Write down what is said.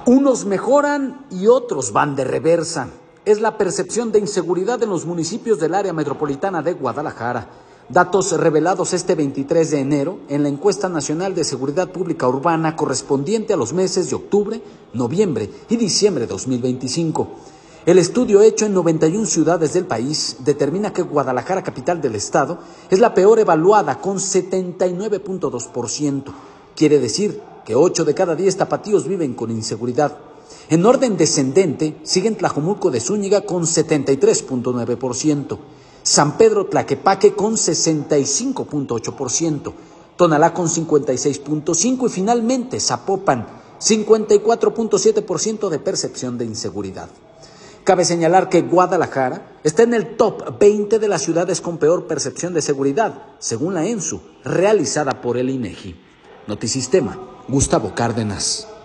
Unos mejoran y otros van de reversa. Es la percepción de inseguridad en los municipios del área metropolitana de Guadalajara. Datos revelados este 23 de enero en la encuesta nacional de seguridad pública urbana correspondiente a los meses de octubre, noviembre y diciembre de 2025. El estudio hecho en 91 ciudades del país determina que Guadalajara, capital del estado, es la peor evaluada con 79.2%. Quiere decir que 8 de cada 10 tapatíos viven con inseguridad. En orden descendente, siguen Tlajomulco de Zúñiga con 73.9%, San Pedro Tlaquepaque con 65.8%, Tonalá con 56.5% y finalmente Zapopan, 54.7% de percepción de inseguridad. Cabe señalar que Guadalajara está en el top 20 de las ciudades con peor percepción de seguridad, según la ENSU, realizada por el INEGI. Notisistema, Gustavo Cárdenas.